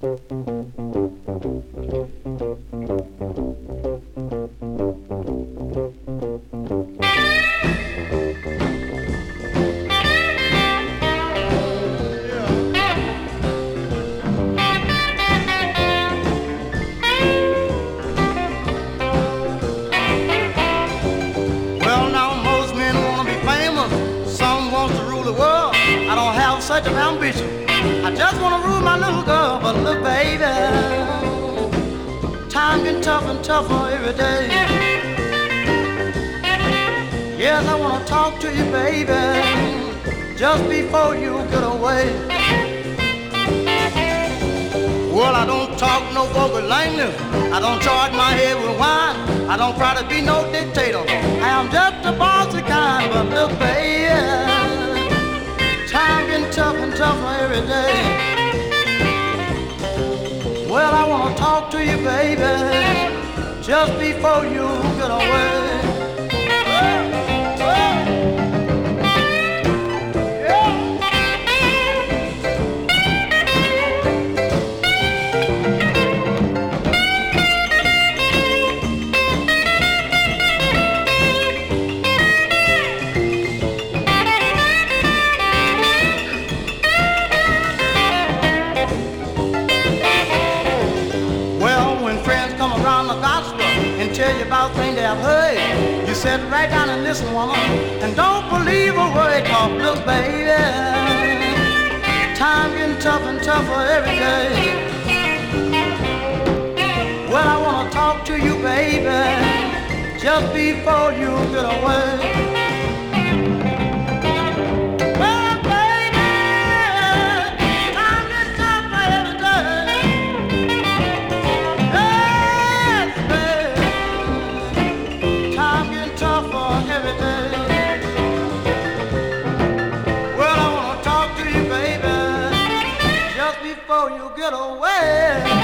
Such an ambition. I just want to rule my little girl, but look, baby, time getting tough and tougher every day. Yes, I want to talk to you, baby, just before you get away. Well, I don't talk no vulgar language. I don't charge my head with wine. I don't try to be no dictator. I am just a bossy kind, but look, baby, time getting tough and tougher every day. Well, I want to talk to you, baby, just before you get away. Tell you about things that I've heard. You sit right down and listen, woman, and don't believe a word. 'Cause look, baby, time getting tough and tougher every day. Well, I wanna talk to you, baby, just before you get away. Well, I wanna talk to you, baby, just before you get away.